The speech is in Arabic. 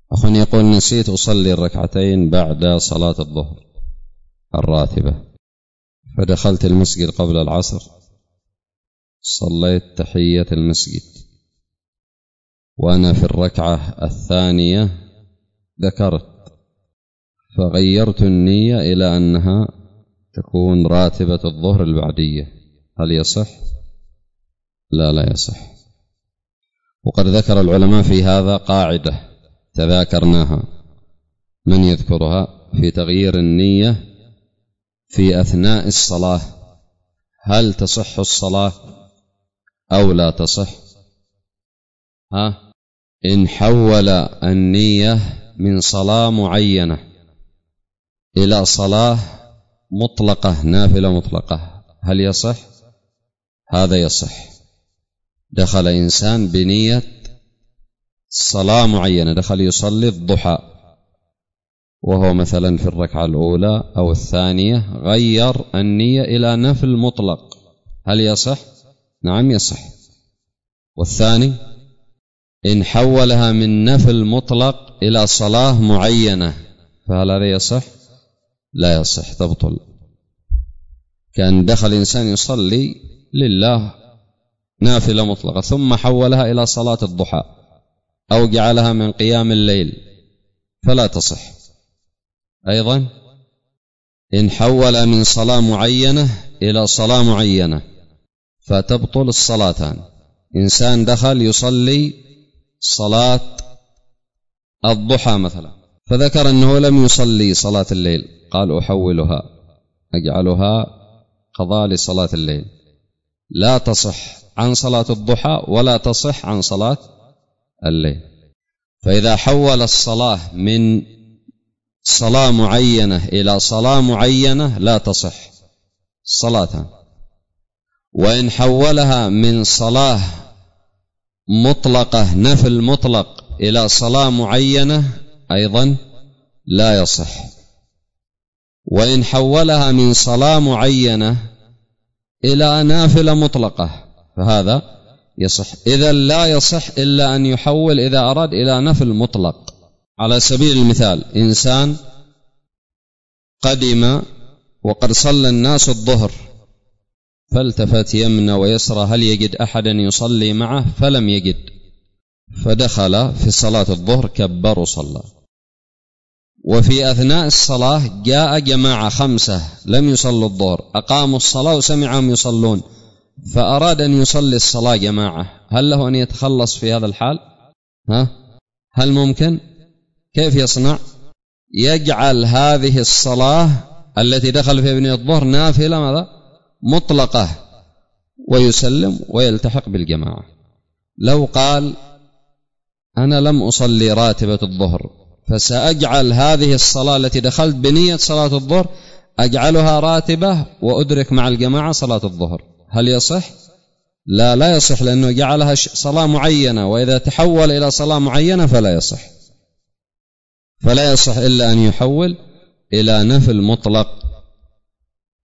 أخ يقول: نسيت أصلي الركعتين بعد صلاة الظهر الراتبة، فدخلت المسجد قبل العصر، صليت تحية المسجد، وأنا في الركعة الثانية ذكرت فغيرت النية إلى أنها تكون راتبة الظهر البعدية، هل يصح؟ لا يصح. وقد ذكر العلماء في هذا قاعدة تذاكرناها، من يذكرها؟ في تغيير النية في أثناء الصلاة، هل تصح الصلاة أو لا تصح؟ إن حول النية من صلاة معينة إلى صلاة مطلقة، نافلة مطلقة، هل يصح؟ هذا يصح. دخل إنسان بنية صلاة معينة، دخل يصلي الضحى وهو مثلا في الركعة الأولى أو الثانية، غير النية إلى نفل مطلق، هل يصح؟ نعم يصح. والثاني إن حولها من نفل مطلق إلى صلاة معينة، فهل هذا يصح؟ لا يصح، تبطل. كان دخل إنسان يصلي لله نافلة مطلقة ثم حولها إلى صلاة الضحى أو جعلها من قيام الليل، فلا تصح. أيضا إن حول من صلاة معينة إلى صلاة معينة فتبطل الصلاتان. إنسان دخل يصلي صلاة الضحى مثلا، فذكر أنه لم يصلي صلاة الليل، قال أحولها، أجعلها قضاء لصلاة الليل، لا تصح عن صلاة الضحى ولا تصح عن صلاة الليل. فإذا حول الصلاة من صلاة معينة إلى صلاة معينة لا تصح صلاة، وإن حولها من صلاة مطلقة نفل مطلق إلى صلاة معينة أيضا لا يصح، وإن حولها من صلاة معينة إلى نافلة مطلقة فهذا يصح. إذا لا يصح إلا أن يحول إذا أراد إلى نفل مطلق. على سبيل المثال، إنسان قدم وقد صلى الناس الظهر، فالتفت يمنى ويسرى هل يجد أحدا يصلي معه، فلم يجد، فدخل في صلاة الظهر كبر وصلى، وفي أثناء الصلاة جاء جماعة 5 لم يصلوا الظهر، أقاموا الصلاة وسمعهم يصلون، فأراد أن يصلي الصلاة جماعة، هل له أن يتخلص في هذا الحال؟ هل ممكن؟ كيف يصنع؟ يجعل هذه الصلاة التي دخل في بنية الظهر نافلة ماذا؟ مطلقة، ويسلم ويلتحق بالجماعة. لو قال أنا لم أصلي راتبة الظهر فسأجعل هذه الصلاة التي دخلت بنية صلاة الظهر أجعلها راتبة وأدرك مع الجماعة صلاة الظهر، هل يصح؟ لا يصح، لأنه جعلها صلاة معينة، وإذا تحول إلى صلاة معينة فلا يصح إلا أن يحول إلى نفل مطلق